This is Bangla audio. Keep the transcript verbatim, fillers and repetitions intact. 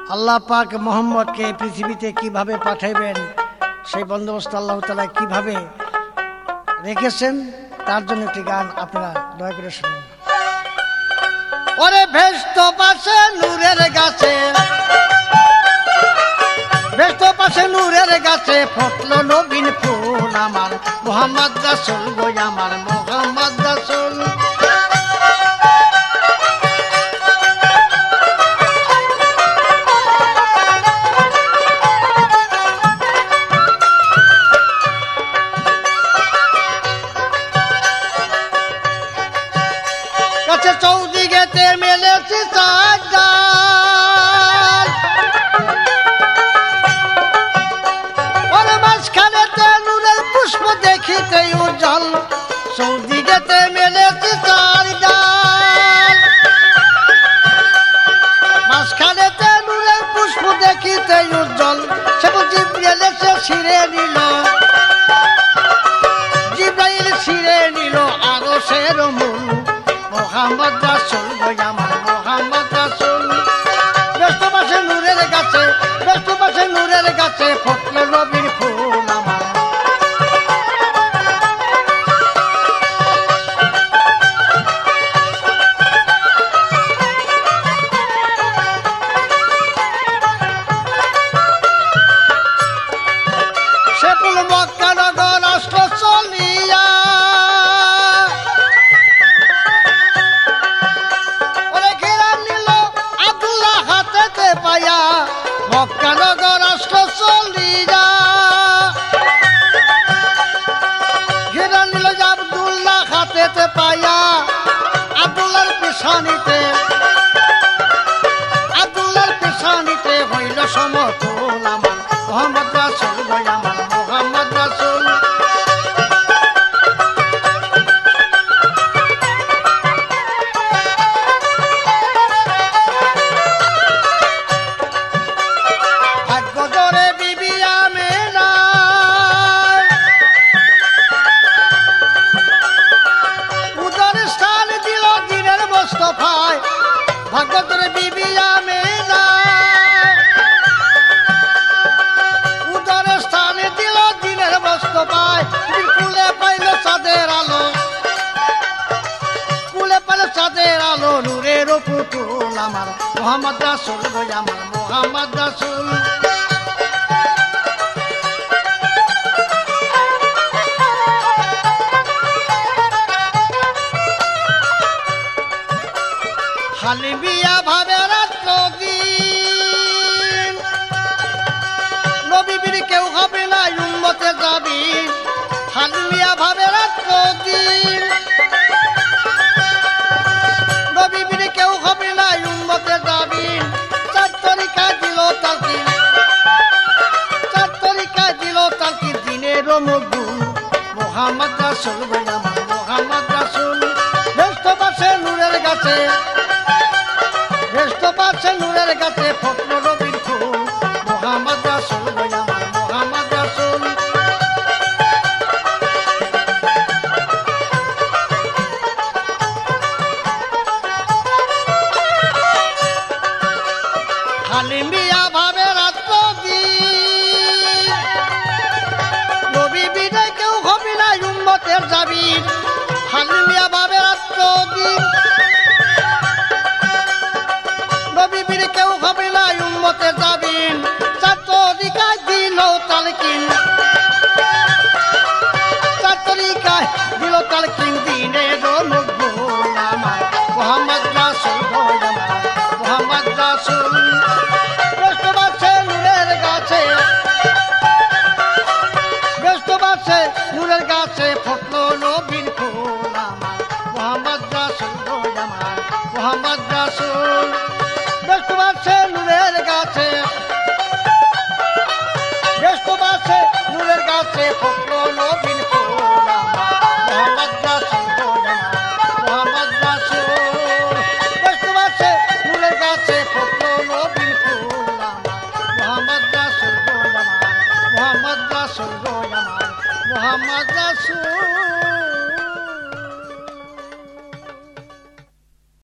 আল্লাহ পাক মোহাম্মদকে পৃথিবীতে কিভাবে পাঠাইবেন সেই বন্দোবস্ত আল্লাহ তাআলা কিভাবে রেখেছেন তার জন্য একটি গান আপনারা দয়া করে শুনুন। ওরে ভেস্ত পাশে নূরের গাছে, ভেস্ত পাশে নূরের গাছে ফুটলো নবীন ফুল আমার মোহাম্মদ রাসূল গো আমার মোহাম্মদ রাসূল। চৌদিকেতে মেলেছি চাঁদ, ওর মাঝখানেতে নূরের পুষ্প দেখিতে উজ্জ্বল। চৌদিকেতে মেলেছি চাঁদ, মাঝখানেতে নূরের পুষ্প দেখিতে উজ্জ্বল। সে জিব্রাইল এসে ছিঁড়ে নিল, জিব্রাইল ছিঁড়ে নিল আরশের মূল মোহাম্মদ রাসূল গো আমার মোহাম্মদ রাসূল। ব্যস্ত পাশে নূরের গাছে, ব্যস্ত পাশে নূরের গাছে ফুটলো নবীর ফুল আমার। সে ফুল মক্কা নগর আসলো চলিয়া, মক্কা নগর আসলো চলিয়া, ঘিরে নিল আব্দুল্লাহ হাতেতে পায়া। আব্দুল্লাহর পেছানিতে, আব্দুল্লাহর পেছানিতে হইল সমতুল আমার মোহাম্মদ রাসূল গো আমার মোহাম্মদ রাসূল। ভাগ্যতরে বিবি আমেনা উদর স্থানে দিল দিনের মোস্তফায়। কুলে পাইল চাঁদের আলো, কুলে পাইল চাঁদের আলো নূরের পুতুল আমার মোহাম্মদ রাসূল গো আমার মোহাম্মদ রাসূল। হালিমিয়া ভাবে রাত্র দিন, নবীর কেউ হবে না উম্মতে যাবিন। হালিমিয়া ভাবে রাত্র দিন, নবীর কেউ হবে না উম্মতে যাবিন। চার তরিকা দিল তালকিন, চার তরিকা দিল তালকিন দিনের মজুল মোহাম্মদ রাসূল গো আমার মোহাম্মদ রাসূল। ব্যস্ত পাশে নূরের গাছে, ব্যস্ত পাশে নূরের গাছে ফুটলো নবীর ফুল মোহাম্মদ রাসূল গো আমার মোহাম্মদ রাসূল। হালিমিয়া ভাবে রাত্র দিন, নবী বিদায় কেউ হবে না উম্মতের যাবিন। হালিমিয়া ভাবে রাত্র দিন, নবীর কেউ হবে না উম্মতে যাবিন। চার তরিকায় দিল তালকিন, চার তরিকায় দিল তালকিন দিনের মজুল আমার মোহাম্মদ রাসূল গো আমার মোহাম্মদ রাসূল। ব্যস্ত পাশে নূরের গাছে, ব্যস্ত পাশে নূরের গাছে ফুটলো নবীর ফুল আমার মোহাম্মদ রাসূল গো আমার মোহাম্মদ রাসূল।